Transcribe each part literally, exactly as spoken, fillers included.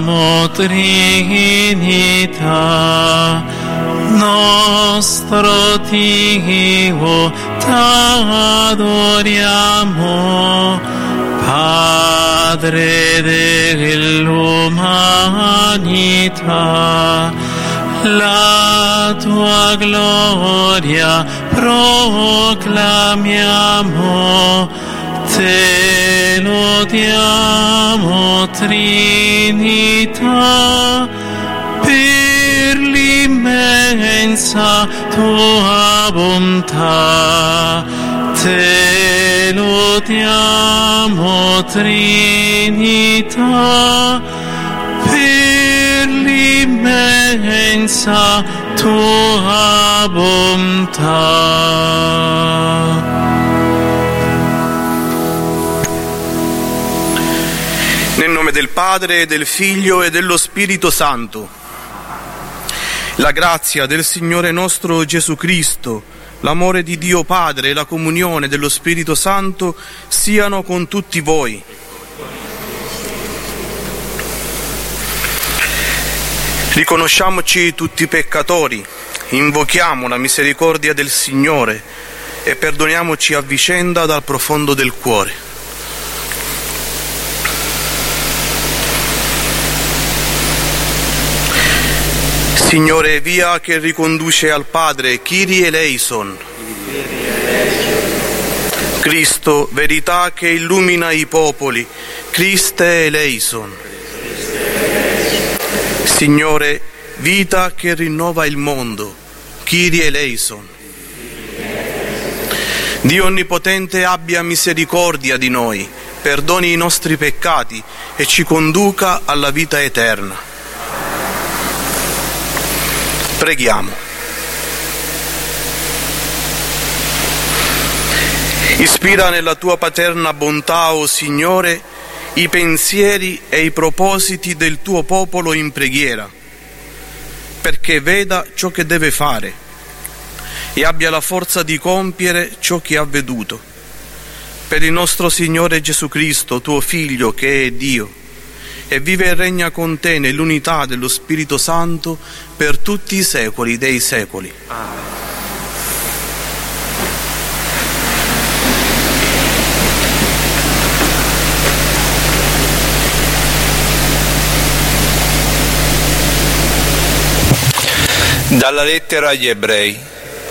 adoriamo Trinità, nostro Dio t'adoriamo, Padre dell'umanità, la tua gloria proclamiamo, te lodiamo Trinità, per l'immensa tua bontà, te lodiamo Trinità, per l'immensa tua bontà. Nel nome del Padre, del Figlio e dello Spirito Santo. La grazia del Signore nostro Gesù Cristo, l'amore di Dio Padre e la comunione dello Spirito Santo siano con tutti voi. Riconosciamoci tutti peccatori, invochiamo la misericordia del Signore e perdoniamoci a vicenda dal profondo del cuore. Signore, via che riconduce al Padre, Kyrie eleison. Cristo, verità che illumina i popoli, Christe eleison. Signore, vita che rinnova il mondo, Kyrie eleison. Dio Onnipotente abbia misericordia di noi, perdoni i nostri peccati e ci conduca alla vita eterna. Preghiamo. Ispira nella tua paterna bontà, o Signore, i pensieri e i propositi del tuo popolo in preghiera, perché veda ciò che deve fare e abbia la forza di compiere ciò che ha veduto. Per il nostro Signore Gesù Cristo, tuo Figlio, che è Dio, e vive e regna con te nell'unità dello Spirito Santo per tutti i secoli dei secoli. Amen. Dalla lettera agli Ebrei.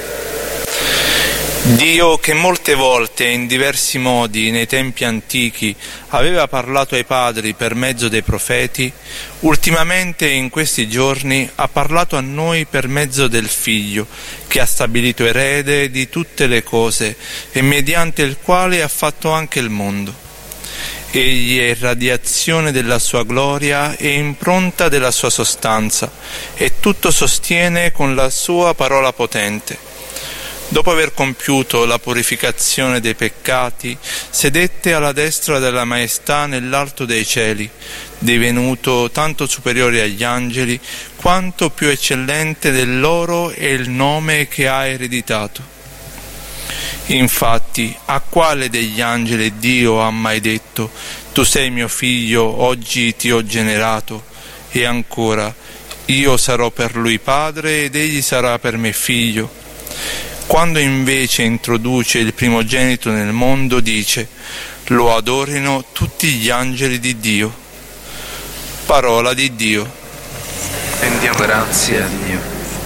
Dio, che molte volte in diversi modi nei tempi antichi aveva parlato ai padri per mezzo dei profeti, ultimamente in questi giorni ha parlato a noi per mezzo del Figlio, che ha stabilito erede di tutte le cose e mediante il quale ha fatto anche il mondo. Egli è radiazione della sua gloria e impronta della sua sostanza, e tutto sostiene con la sua parola potente. Dopo aver compiuto la purificazione dei peccati, sedette alla destra della maestà nell'alto dei cieli, divenuto tanto superiore agli angeli, quanto più eccellente del loro è il nome che ha ereditato. Infatti, a quale degli angeli Dio ha mai detto: tu sei mio figlio, oggi ti ho generato? E ancora, io sarò per lui padre ed egli sarà per me figlio. Quando invece introduce il primogenito nel mondo, dice: lo adorino tutti gli angeli di Dio. Parola di Dio. Rendiamo grazie a Dio.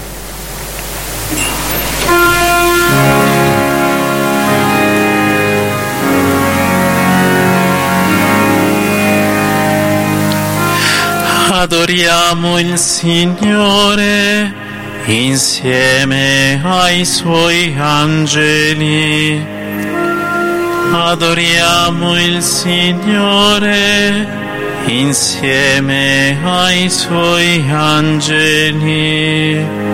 Adoriamo il Signore insieme ai Suoi angeli. Adoriamo il Signore insieme ai Suoi angeli.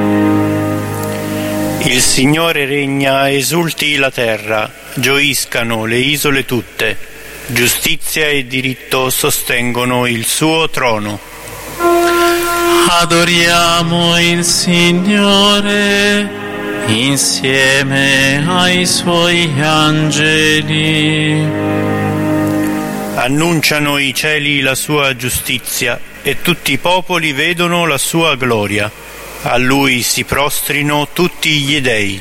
Il Signore regna, esulti la terra, gioiscano le isole tutte. Giustizia e diritto sostengono il suo trono. Adoriamo il Signore insieme ai Suoi angeli. Annunciano i cieli la sua giustizia, e tutti i popoli vedono la sua gloria. A lui si prostrino tutti gli dei.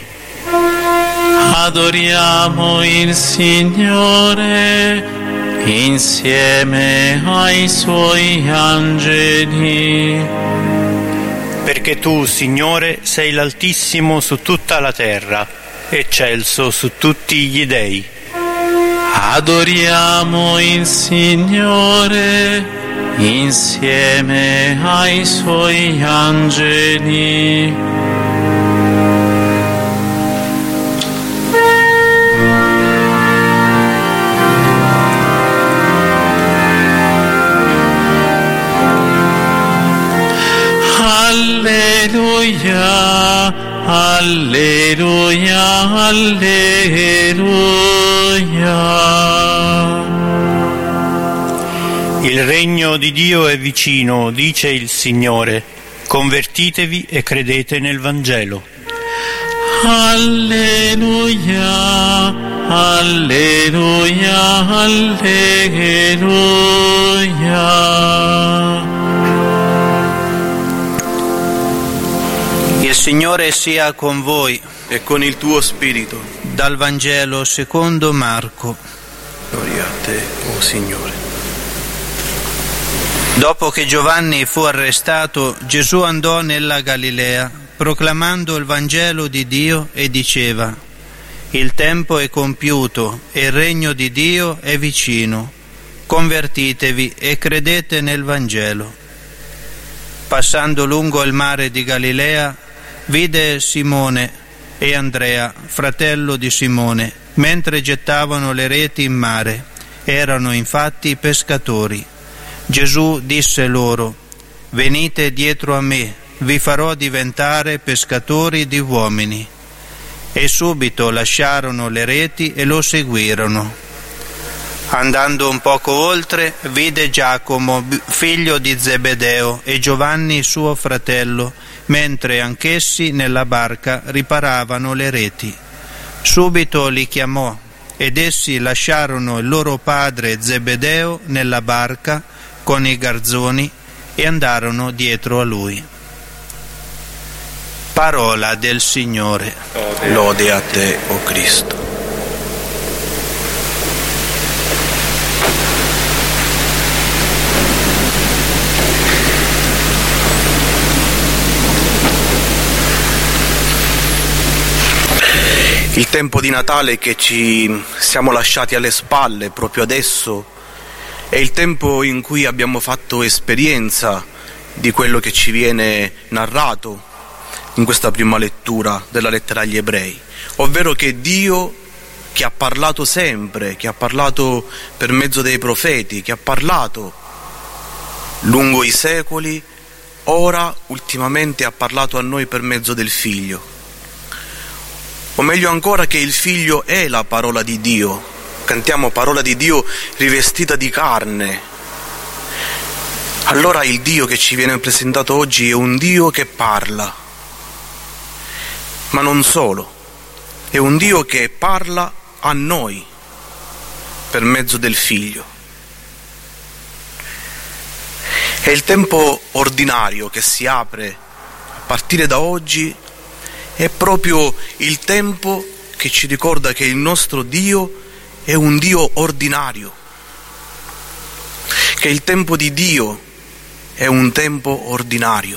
Adoriamo il Signore insieme ai suoi angeli. Perché tu, Signore, sei l'Altissimo su tutta la terra, eccelso su tutti gli dei. Adoriamo il Signore insieme ai suoi angeli. Alleluia, alleluia, alleluia. Il regno di Dio è vicino, dice il Signore. Convertitevi e credete nel Vangelo. Alleluia, alleluia, alleluia. Il Signore sia con voi e con il tuo spirito. Dal Vangelo secondo Marco. Gloria a te, o Signore. Dopo che Giovanni fu arrestato, Gesù andò nella Galilea, proclamando il Vangelo di Dio e diceva: il tempo è compiuto e il regno di Dio è vicino. Convertitevi e credete nel Vangelo. Passando lungo il mare di Galilea, vide Simone e Andrea, fratello di Simone, mentre gettavano le reti in mare. Erano infatti pescatori. Gesù disse loro: venite dietro a me, vi farò diventare pescatori di uomini. E subito lasciarono le reti e lo seguirono. Andando un poco oltre, vide Giacomo, figlio di Zebedeo, e Giovanni suo fratello, mentre anch'essi nella barca riparavano le reti. Subito li chiamò, ed essi lasciarono il loro padre Zebedeo nella barca con i garzoni e andarono dietro a lui. Parola del Signore. Lode a te, o Cristo. Il tempo di Natale che ci siamo lasciati alle spalle proprio adesso è il tempo in cui abbiamo fatto esperienza di quello che ci viene narrato in questa prima lettura della lettera agli Ebrei, ovvero che Dio, che ha parlato sempre, che ha parlato per mezzo dei profeti, che ha parlato lungo i secoli, ora ultimamente ha parlato a noi per mezzo del Figlio. O meglio ancora, che il Figlio è la parola di Dio. Cantiamo parola di Dio rivestita di carne. Allora il Dio che ci viene presentato oggi è un Dio che parla. Ma non solo, è un Dio che parla a noi per mezzo del Figlio. È il tempo ordinario che si apre a partire da oggi, è proprio il tempo che ci ricorda che il nostro Dio è un Dio ordinario, che il tempo di Dio è un tempo ordinario.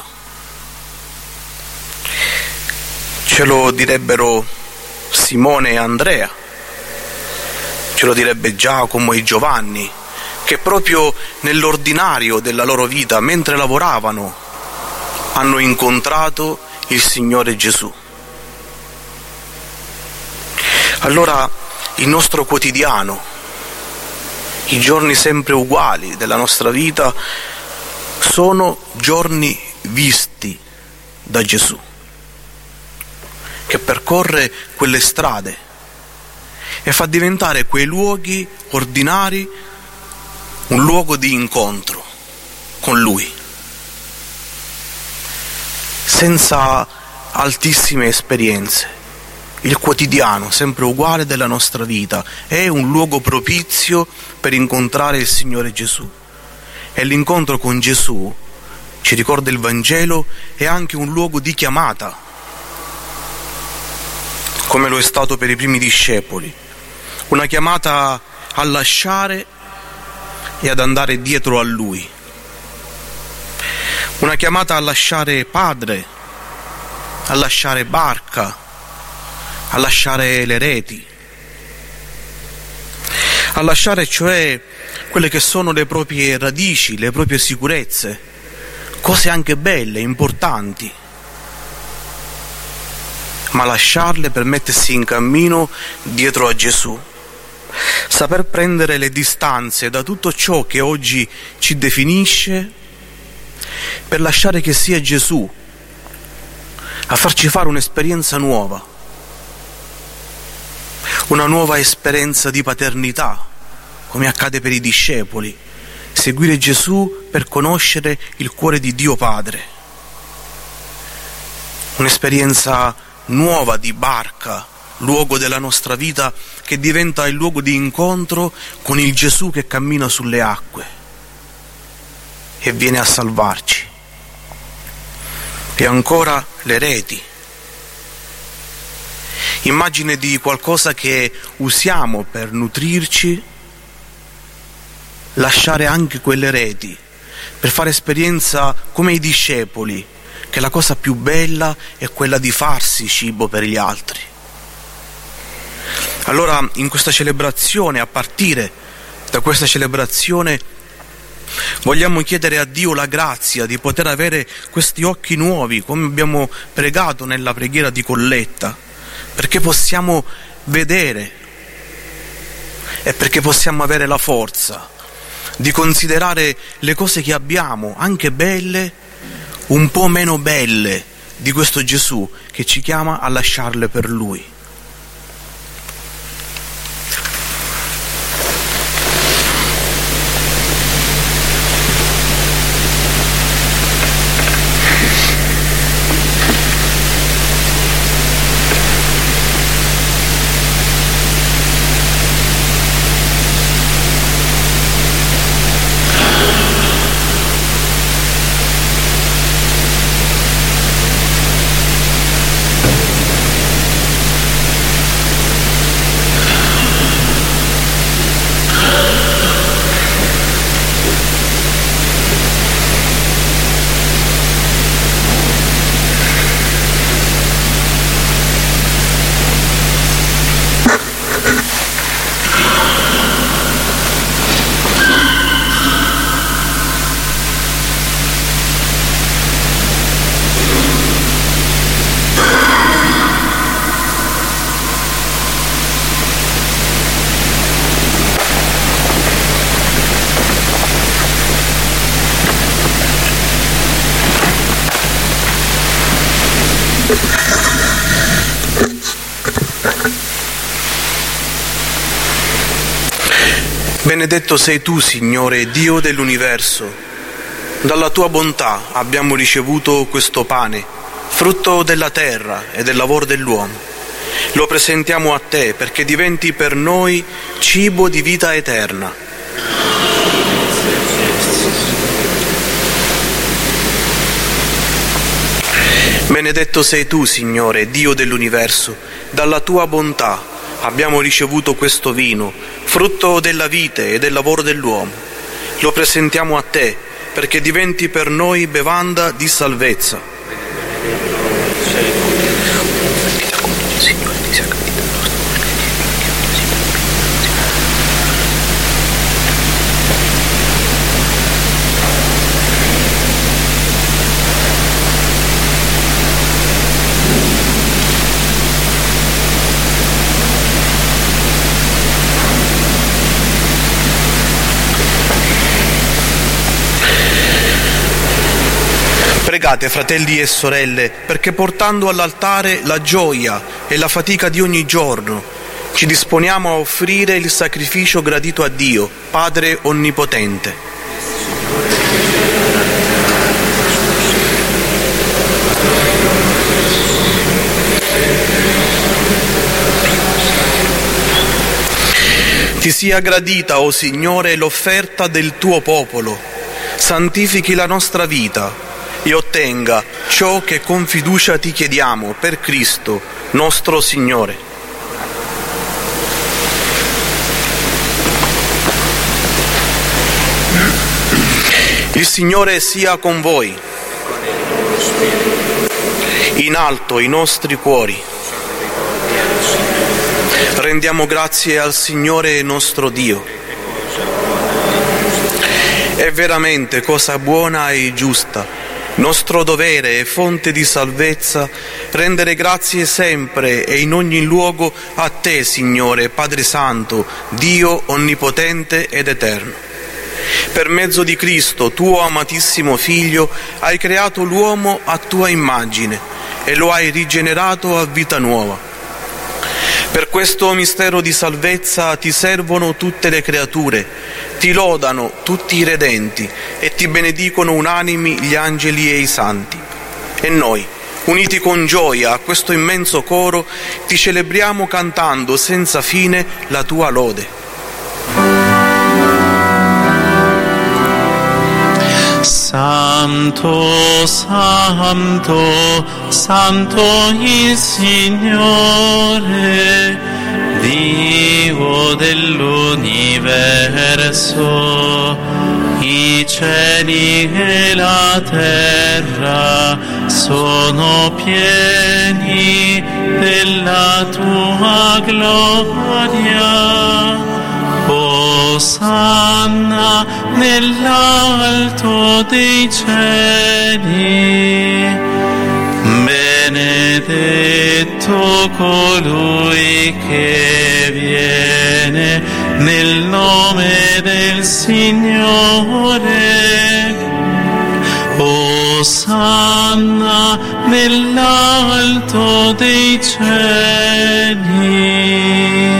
Ce lo direbbero Simone e Andrea, ce lo direbbe Giacomo e Giovanni, che proprio nell'ordinario della loro vita, mentre lavoravano, hanno incontrato il Signore Gesù. Allora il nostro quotidiano, i giorni sempre uguali della nostra vita, sono giorni visti da Gesù, che percorre quelle strade e fa diventare quei luoghi ordinari un luogo di incontro con Lui, senza altissime esperienze. Il quotidiano, sempre uguale della nostra vita, è un luogo propizio per incontrare il Signore Gesù. e l'incontro con Gesù, ci ricorda il Vangelo, è anche un luogo di chiamata, come lo è stato per i primi discepoli, una chiamata a lasciare e ad andare dietro a Lui, una chiamata a lasciare padre, a lasciare barca, a lasciare le reti, a lasciare cioè quelle che sono le proprie radici, le proprie sicurezze, cose anche belle, importanti, ma lasciarle per mettersi in cammino dietro a Gesù. Saper prendere le distanze da tutto ciò che oggi ci definisce, per lasciare che sia Gesù a farci fare un'esperienza nuova, una nuova esperienza di paternità, come accade per i discepoli, seguire Gesù per conoscere il cuore di Dio Padre, un'esperienza nuova di barca, luogo della nostra vita che diventa il luogo di incontro con il Gesù che cammina sulle acque e viene a salvarci. E ancora le reti, immagine di qualcosa che usiamo per nutrirci, lasciare anche quelle reti per fare esperienza come i discepoli, che la cosa più bella è quella di farsi cibo per gli altri. Allora in questa celebrazione, a partire da questa celebrazione, vogliamo chiedere a Dio la grazia di poter avere questi occhi nuovi, come abbiamo pregato nella preghiera di Colletta, perché possiamo vedere e perché possiamo avere la forza di considerare le cose che abbiamo, anche belle, un po' meno belle di questo Gesù che ci chiama a lasciarle per Lui. Benedetto sei tu, Signore, Dio dell'universo. Dalla tua bontà abbiamo ricevuto questo pane, frutto della terra e del lavoro dell'uomo. Lo presentiamo a te perché diventi per noi cibo di vita eterna. Benedetto sei tu, Signore, Dio dell'universo. Dalla tua bontà abbiamo ricevuto questo vino, frutto della vite e del lavoro dell'uomo. Lo presentiamo a te perché diventi per noi bevanda di salvezza. Pregate, fratelli e sorelle, perché portando all'altare la gioia e la fatica di ogni giorno, ci disponiamo a offrire il sacrificio gradito a Dio, Padre Onnipotente. Ti sia gradita, o Signore, l'offerta del tuo popolo. santifichi la nostra vita e ottenga ciò che con fiducia ti chiediamo per Cristo, nostro Signore. Il Signore sia con voi. In alto i nostri cuori. Rendiamo grazie al Signore nostro Dio. È veramente cosa buona e giusta, nostro dovere e fonte di salvezza, rendere grazie sempre e in ogni luogo a Te, Signore, Padre Santo, Dio onnipotente ed eterno. Per mezzo di Cristo, tuo amatissimo Figlio, hai creato l'uomo a tua immagine e lo hai rigenerato a vita nuova. Per questo mistero di salvezza ti servono tutte le creature, ti lodano tutti i redenti e ti benedicono unanimi gli angeli e i santi. E noi, uniti con gioia a questo immenso coro, ti celebriamo cantando senza fine la tua lode. Santo, santo, santo il Signore, Dio dell'universo, i cieli e la terra sono pieni della tua gloria. Osanna nell'alto dei cieli, benedetto colui che viene nel nome del Signore. Osanna nell'alto dei cieli.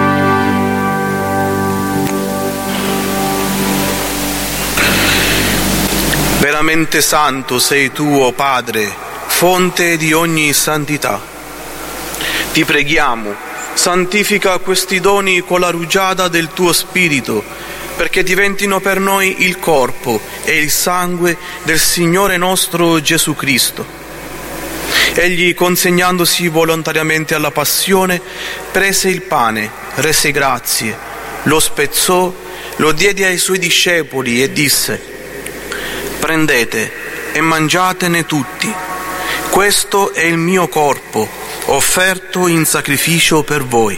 Veramente santo sei tu, o Padre, fonte di ogni santità. Ti preghiamo, santifica questi doni con la rugiada del tuo Spirito, perché diventino per noi il corpo e il sangue del Signore nostro Gesù Cristo. Egli, consegnandosi volontariamente alla passione, prese il pane, rese grazie, lo spezzò, lo diede ai suoi discepoli e disse: prendete e mangiatene tutti, questo è il mio corpo, offerto in sacrificio per voi.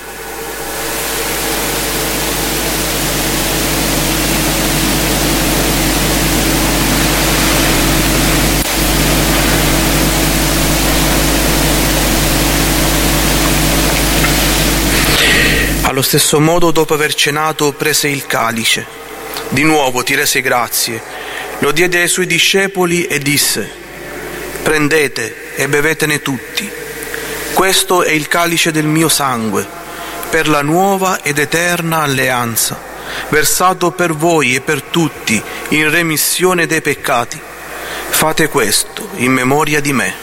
Allo stesso modo, dopo aver cenato, prese il calice. Di nuovo ti rese grazie, lo diede ai suoi discepoli e disse: prendete e bevetene tutti, questo è il calice del mio sangue, per la nuova ed eterna alleanza, versato per voi e per tutti in remissione dei peccati. Fate questo in memoria di me.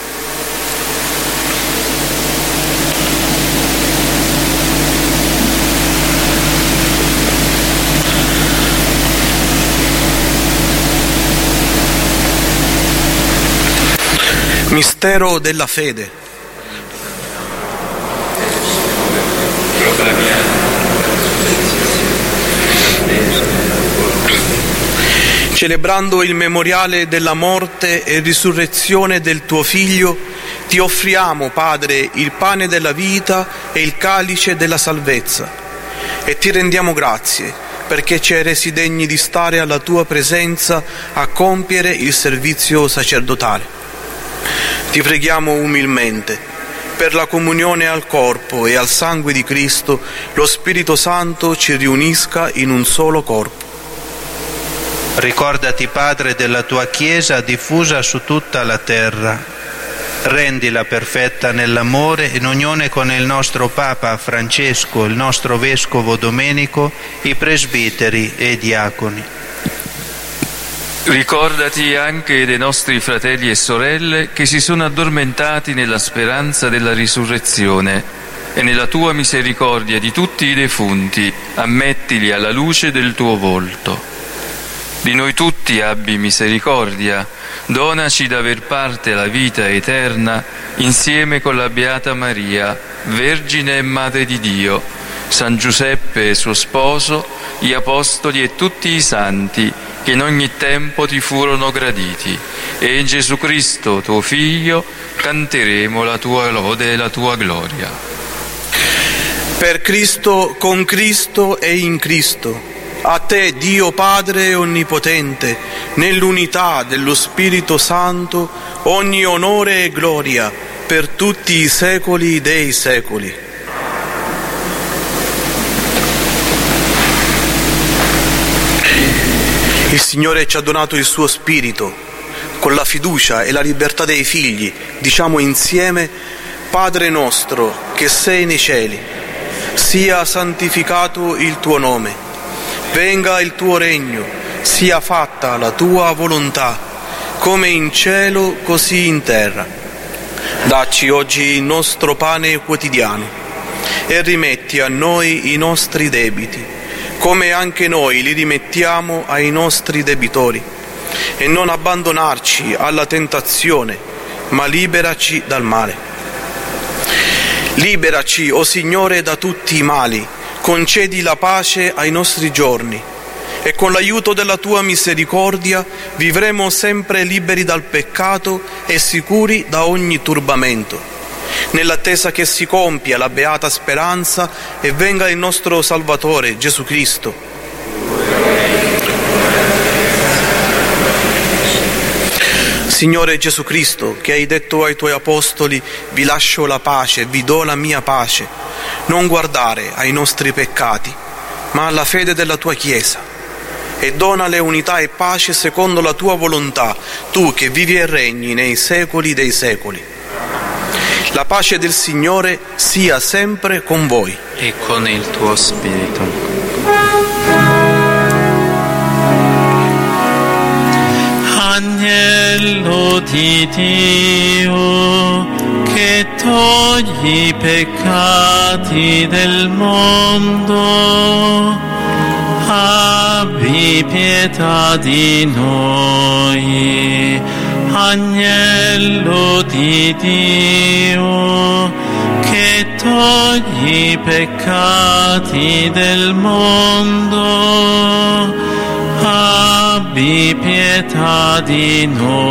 Mistero della fede. Celebrando il memoriale della morte e risurrezione del tuo Figlio, ti offriamo, Padre, il pane della vita e il calice della salvezza, e ti rendiamo grazie perché ci hai resi degni di stare alla tua presenza a compiere il servizio sacerdotale. Ti preghiamo umilmente, per la comunione al corpo e al sangue di Cristo, lo Spirito Santo ci riunisca in un solo corpo. Ricordati, Padre, della tua Chiesa diffusa su tutta la terra. Rendila perfetta nell'amore, in unione con il nostro Papa Francesco, il nostro Vescovo Domenico, i presbiteri e i diaconi. Ricordati anche dei nostri fratelli e sorelle che si sono addormentati nella speranza della risurrezione, e nella tua misericordia di tutti i defunti ammettili alla luce del tuo volto. Di noi tutti abbi misericordia, donaci d'aver parte alla vita eterna insieme con la Beata Maria, Vergine e Madre di Dio, San Giuseppe suo sposo, gli Apostoli e tutti i santi che in ogni tempo ti furono graditi, e in Gesù Cristo, tuo Figlio, canteremo la tua lode e la tua gloria. Per Cristo, con Cristo e in Cristo, a te, Dio Padre Onnipotente, nell'unità dello Spirito Santo, ogni onore e gloria per tutti i secoli dei secoli. Il Signore ci ha donato il suo Spirito. Con la fiducia e la libertà dei figli diciamo insieme: Padre nostro che sei nei cieli, sia santificato il tuo nome. Venga il tuo regno, sia fatta la tua volontà, come in cielo così in terra. Dacci oggi il nostro pane quotidiano e rimetti a noi i nostri debiti, come anche noi li rimettiamo ai nostri debitori. E non abbandonarci alla tentazione, ma liberaci dal male. Liberaci, o Signore, da tutti i mali. Concedi la pace ai nostri giorni e con l'aiuto della tua misericordia vivremo sempre liberi dal peccato e sicuri da ogni turbamento, nell'attesa che si compia la beata speranza e venga il nostro Salvatore Gesù Cristo. Signore Gesù Cristo, che hai detto ai tuoi apostoli: vi lascio la pace, vi do la mia pace, non guardare ai nostri peccati, ma alla fede della tua Chiesa, e donale unità e pace secondo la tua volontà, tu che vivi e regni nei secoli dei secoli. La pace del Signore sia sempre con voi. E con il tuo spirito. Agnello di Dio, che togli i peccati del mondo, abbi pietà di noi. Agnello di Dio, che togli i peccati del mondo, abbi pietà di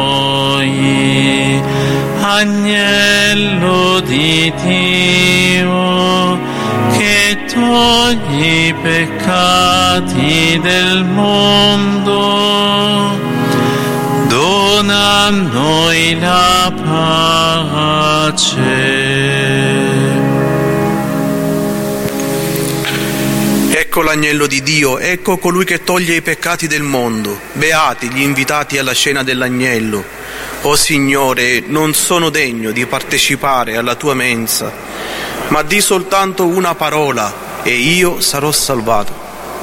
noi. Agnello di Dio, che togli i peccati del mondo, dona a noi la pace. Ecco l'agnello di Dio, ecco colui che toglie i peccati del mondo. Beati gli invitati alla cena dell'agnello. O Signore, non sono degno di partecipare alla tua mensa, ma di soltanto una parola e io sarò salvato.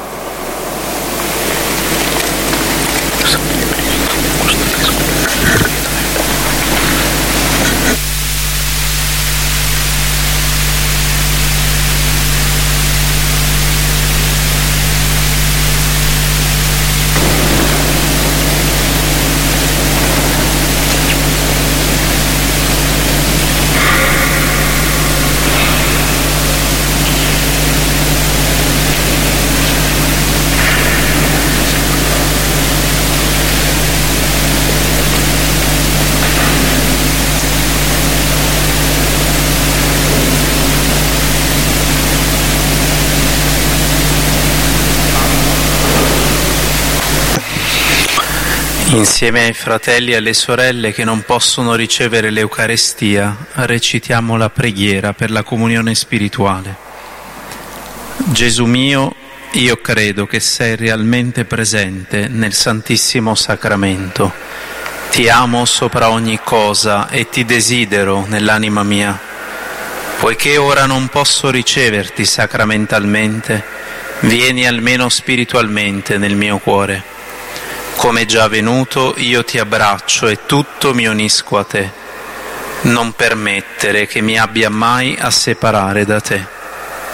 Insieme ai fratelli e alle sorelle che non possono ricevere l'Eucarestia, recitiamo la preghiera per la comunione spirituale. Gesù mio, io credo che sei realmente presente nel Santissimo Sacramento. Ti amo sopra ogni cosa e ti desidero nell'anima mia. Poiché ora non posso riceverti sacramentalmente, vieni almeno spiritualmente nel mio cuore. Come già venuto, io ti abbraccio e tutto mi unisco a te. Non permettere che mi abbia mai a separare da te.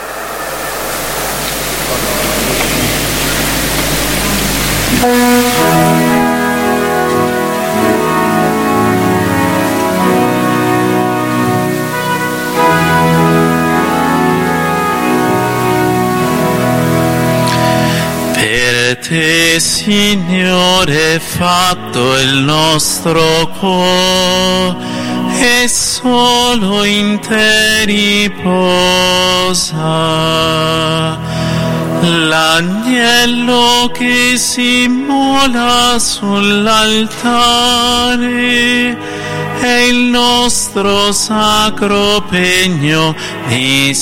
Thank you. te, Signore, fatto il nostro cuore, e solo in te riposa. L'agnello che si immola sull'altare è il nostro sacro pegno di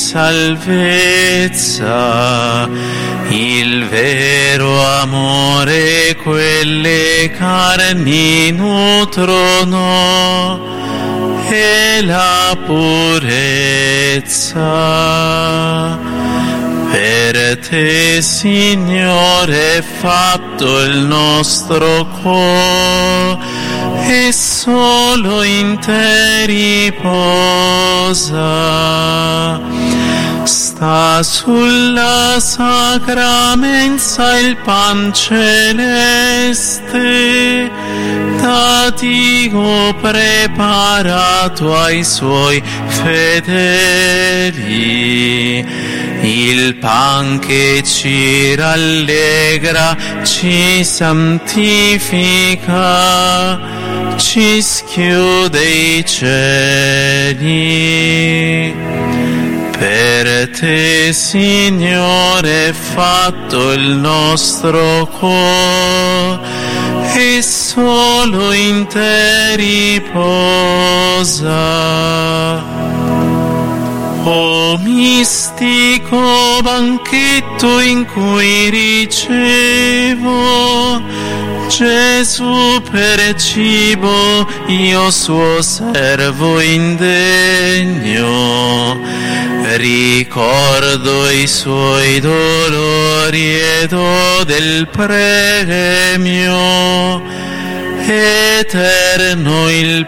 salvezza. Il vero amore quelle carni nutrono e la purezza. Per te, Signore, è fatto il nostro cuore, e solo in te riposa. Sta sulla sacra mensa il pan celeste, da Dio preparato ai suoi fedeli. Il pan che ci rallegra, ci santifica, ci schiude i cieli. Per te, Signore, è fatto il nostro cuore, e solo in te riposa. O mistico banchetto in cui ricevo Gesù per cibo, io suo servo indegno, ricordo i suoi dolori ed ho del premio eterno il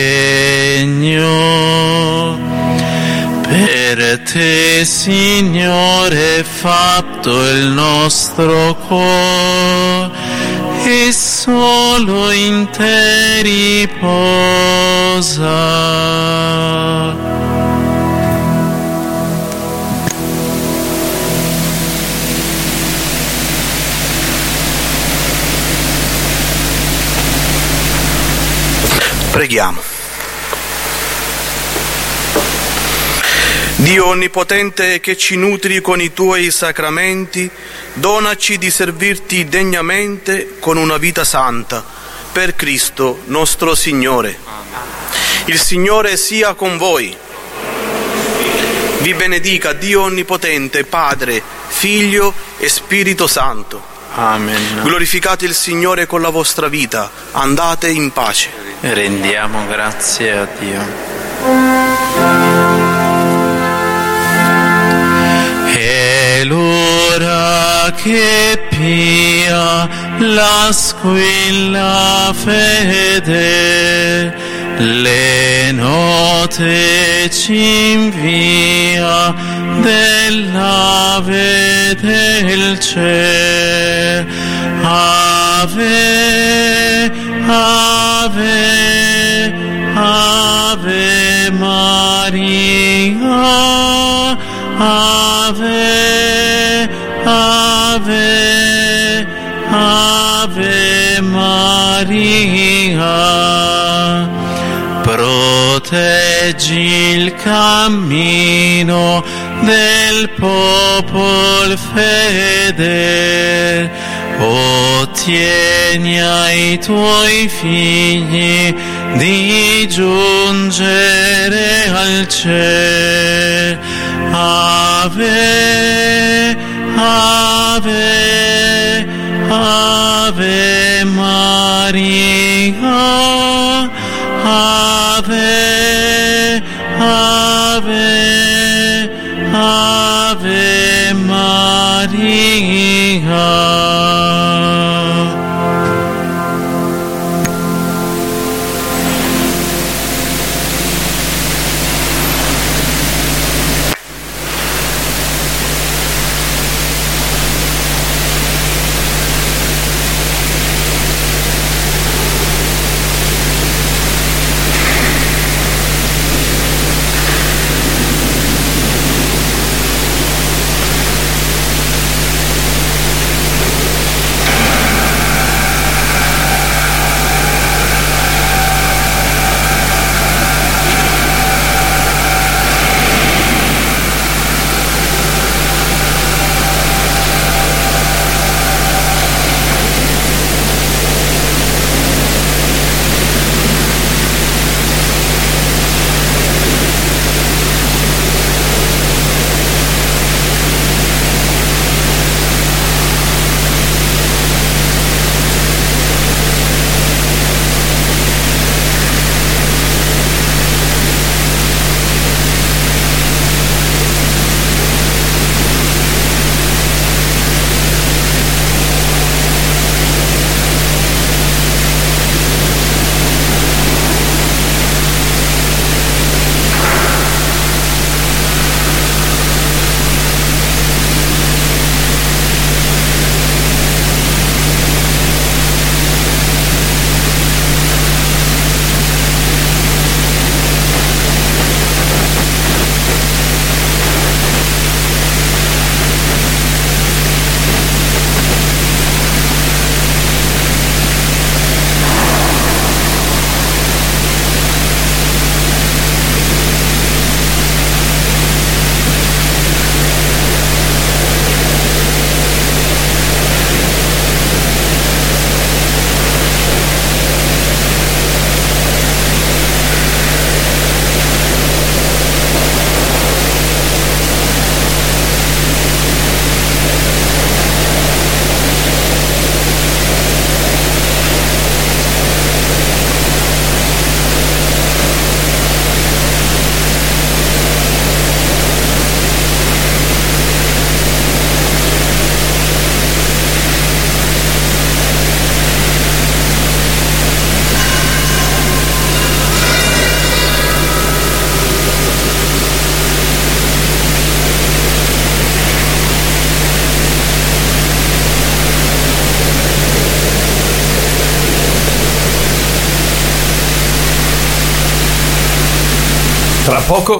pegno. Per te, Signore, è fatto il nostro cuore, e solo in te riposa. Preghiamo. Dio Onnipotente, che ci nutri con i Tuoi sacramenti, donaci di servirti degnamente con una vita santa, per Cristo nostro Signore. Il Signore sia con voi. Vi benedica Dio Onnipotente, Padre, Figlio e Spirito Santo. Amen. Glorificate il Signore con la vostra vita. Andate in pace. Rendiamo grazie a Dio. È l'ora che pia la squilla fede, le note ci invia dell'ave del cielo. Ave, ave, ave Maria. Ave, ave, ave Maria. Proteggi il cammino del popolo fedele, ottieni ai tuoi figli di giungere al cielo. Ave, ave, ave Maria. Ave, ave, ave Maria. Tra poco